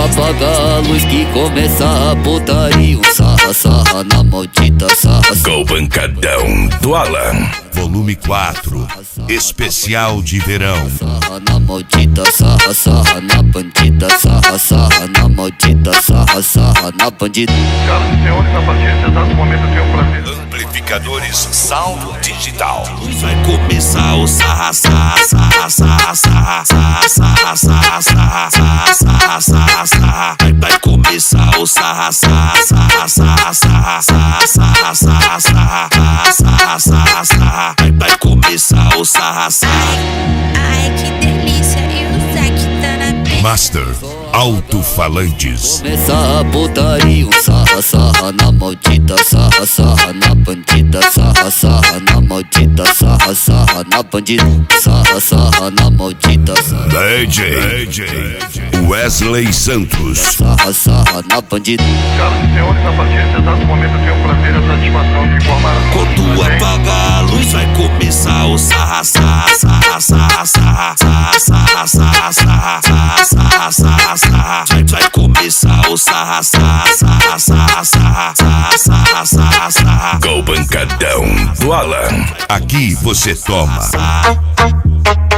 apaga a luz que começa a putaria. Sarra, sarra na maldita sarra. Go Pancadão do Alan. Volume 4, especial de verão. Sarra na maldita sarra, sarra na bandida. Sarra, sarra na maldita sarra, sarra na bandida. Senhoras e senhores, a partir desse exato momento eu tenho o prazer. Amplificadores Sound Digital. Vai começar o sarra, sarra, sarra, sarra, sarra, sarra, sarra, sarra, sarra, sarra, sarra. Vai começar o sarra, sarra, sarra, sarra, sarra, sarra, sarra, sarra, sarra, sarra, sarra. Vai começar o sarra, sarra. Ai, que delícia, e o Zac tá na pista. Master Alto-Falantes. Começa a putaria. Sarra, sarra na maldita sarra, sarra na bandida. Sarra, sarra na maldita sarra, sarra na bandida. Sarra, sarra na maldita sarra. DJ Wesley Santos. Sarra, sarra na bandida. Senhoras e senhores, a partir desse exato momento eu tenho o prazer e a satisfação de informar. Quando apagar a luz vai começar o sarra, sarra, sarra, sarra, sarra, sarra, sarra, sarra, sarra, sarra, sarra, sarra. Vai começar o sarra, sarra, sarra, sarra, sarra, sarra, sarra, sarra. Go Pancadão do Alan. Aqui você toma.